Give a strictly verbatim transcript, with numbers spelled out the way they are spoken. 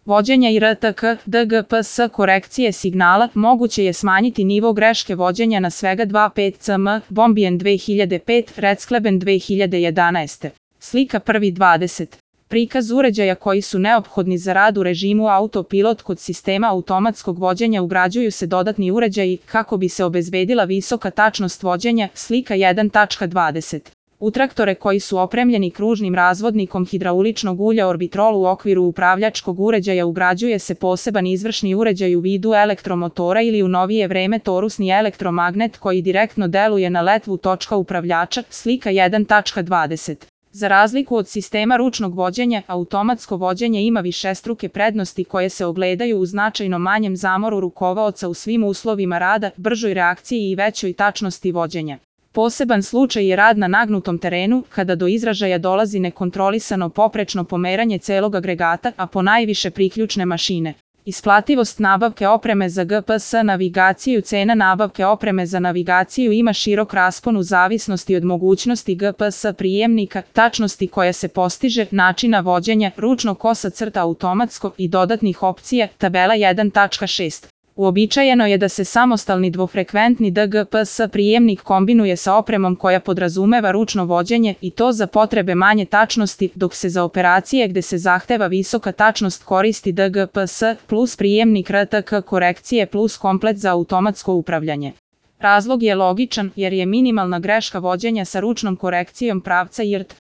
vođenja i R T K D G P S korekcije signala, moguće je smanjiti nivo greške vođenja na svega dva zarez pet decibela, Bombien dve hiljade pet, Redskleben dve hiljade jedanaeste. Slika prvi dvadeset. Prikaz uređaja koji su neophodni za rad u režimu autopilot. Kod sistema automatskog vođenja ugrađuju se dodatni uređaji kako bi se obezbedila visoka tačnost vođenja. Slika jedan dvadeset. U traktore koji su opremljeni kružnim razvodnikom hidrauličnog ulja Orbitrol u okviru upravljačkog uređaja ugrađuje se poseban izvršni uređaj u vidu elektromotora ili u novije vreme torusni elektromagnet koji direktno deluje na letvu točka upravljača. Slika jedan dvadeset. Za razliku od sistema ručnog vođenja, automatsko vođenje ima višestruke prednosti koje se ogledaju u značajno manjem zamoru rukovaoca u svim uslovima rada, bržoj reakciji i većoj tačnosti vođenja. Poseban slučaj je rad na nagnutom terenu, kada do izražaja dolazi nekontrolisano poprečno pomeranje celog agregata, a ponajviše priključne mašine. Isplativost nabavke opreme za G P S navigaciju. Cena nabavke opreme za navigaciju ima širok raspon u zavisnosti od mogućnosti G P S prijemnika, tačnosti koja se postiže, načina vođenja, ručnog kosa crta automatsko i dodatnih opcija. Tabela jedan šest. Uobičajeno je da se samostalni dvofrekventni D G P S prijemnik kombinuje sa opremom koja podrazumeva ručno vođenje i to za potrebe manje tačnosti, dok se za operacije gde se zahteva visoka tačnost koristi D G P S plus prijemnik R T K korekcije plus komplet za automatsko upravljanje. Razlog je logičan jer je minimalna greška vođenja sa ručnom korekcijom pravca I R T